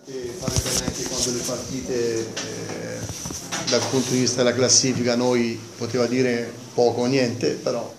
E fare bene anche quando le partite dal punto di vista della classifica noi poteva dire poco o niente, però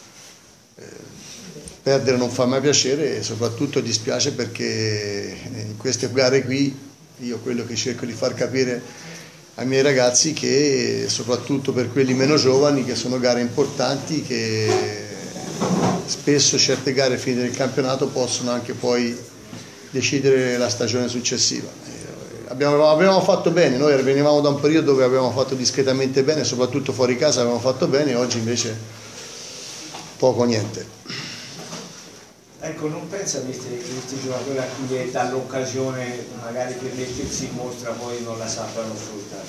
perdere non fa mai piacere e soprattutto dispiace perché in queste gare qui io quello che cerco di far capire ai miei ragazzi che soprattutto per quelli meno giovani che sono gare importanti, che spesso certe gare finite nel campionato possono anche poi decidere la stagione successiva. Abbiamo fatto bene, noi venivamo da un periodo dove abbiamo fatto discretamente bene, soprattutto fuori casa abbiamo fatto bene, oggi invece poco o niente. Ecco, non pensa questi giocatori a cui dà l'occasione magari per mettersi in mostra poi non la sappiano sfruttare?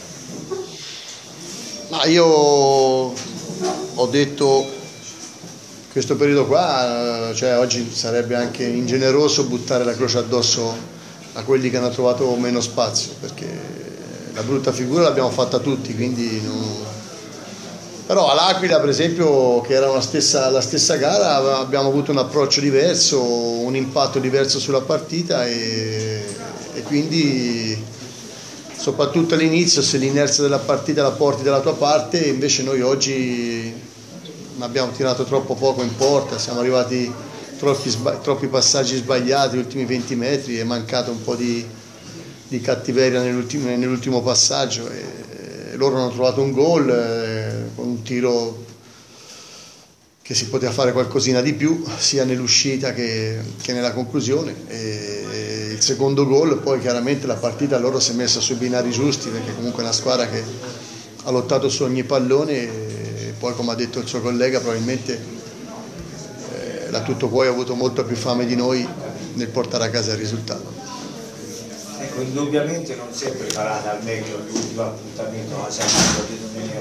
Ma io ho detto questo periodo qua, cioè oggi sarebbe anche ingeneroso buttare la croce addosso a quelli che hanno trovato meno spazio, perché la brutta figura l'abbiamo fatta tutti, quindi però all'Aquila per esempio, che era la stessa gara, abbiamo avuto un approccio diverso, un impatto diverso sulla partita e quindi soprattutto all'inizio se l'inerzia della partita la porti dalla tua parte, invece noi oggi abbiamo tirato troppo poco in porta, siamo arrivati troppi passaggi sbagliati, gli ultimi 20 metri, è mancato un po' di cattiveria nell'ultimo passaggio e loro hanno trovato un gol con un tiro che si poteva fare qualcosina di più sia nell'uscita che nella conclusione e il secondo gol poi chiaramente la partita loro si è messa sui binari giusti perché comunque è una squadra che ha lottato su ogni pallone. Poi come ha detto il suo collega probabilmente la Tuttopuoi ha avuto molto più fame di noi nel portare a casa il risultato. Ecco, indubbiamente non si è preparata al meglio l'ultimo appuntamento a San di domenica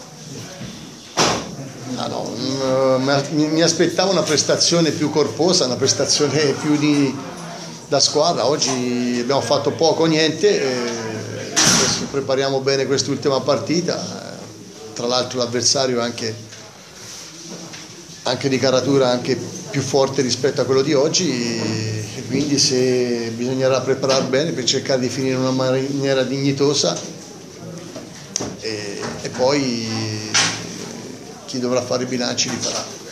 prossima. Mi aspettavo una prestazione più corposa, una prestazione più da squadra, oggi abbiamo fatto poco o niente, adesso prepariamo bene quest'ultima partita. Tra l'altro l'avversario è anche di caratura anche più forte rispetto a quello di oggi e quindi se bisognerà preparare bene per cercare di finire in una maniera dignitosa e poi chi dovrà fare i bilanci li farà.